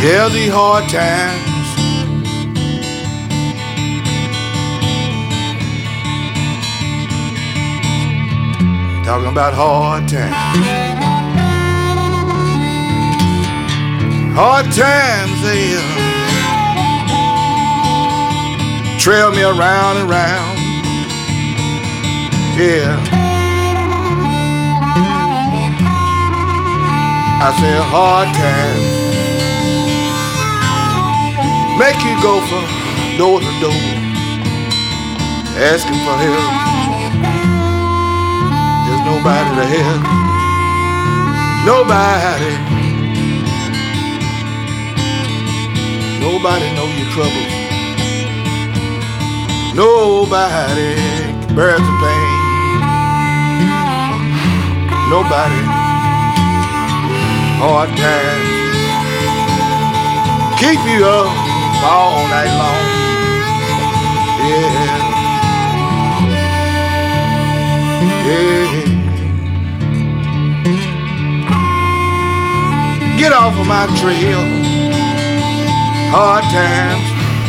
Yeah, the hard times. Talking about hard times. Hard times, they trail me around and round. Yeah. I say hard times make you go from door to door asking for help. There's nobody to help. Nobody. Nobody know your troubles. Nobody bears the pain. Nobody. Hard times keep you up all night long. Yeah. Yeah. Get off of my trail. Hard times.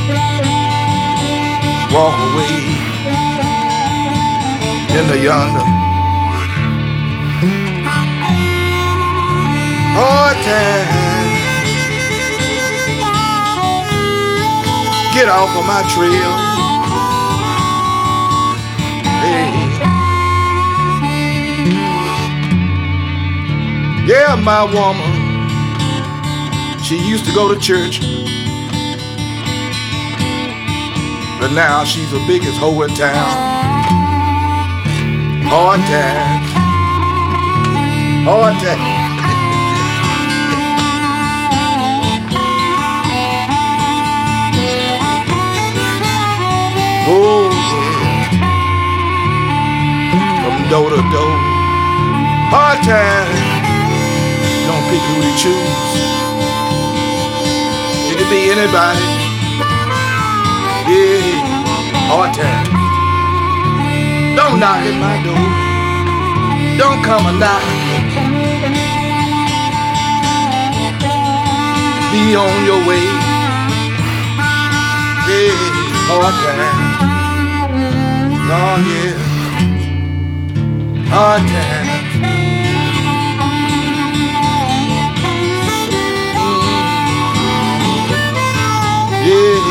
Walk away into yonder. Hard times. Get off of my trail. Hey. Yeah, my woman, she used to go to church, but now she's the biggest hoe in town. Hard times. Hard times. Oh, yeah. From door to door. Hard times. Don't pick who to choose. It could be anybody. Yeah. Hard times. Don't knock at my door. Don't come a knock. Be on your way. Yeah. Hard times. Oh yeah, hard times. Yeah.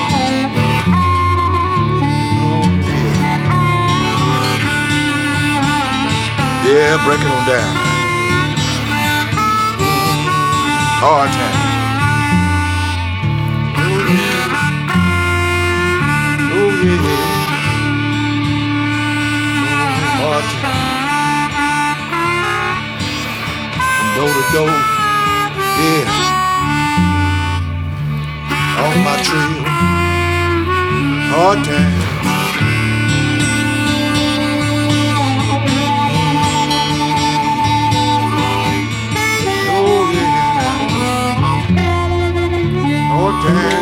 Oh yeah. Yeah, break it on down. Hard times. Oh yeah. From door to door, yeah, on my trail, hard times. Oh yeah, hard times.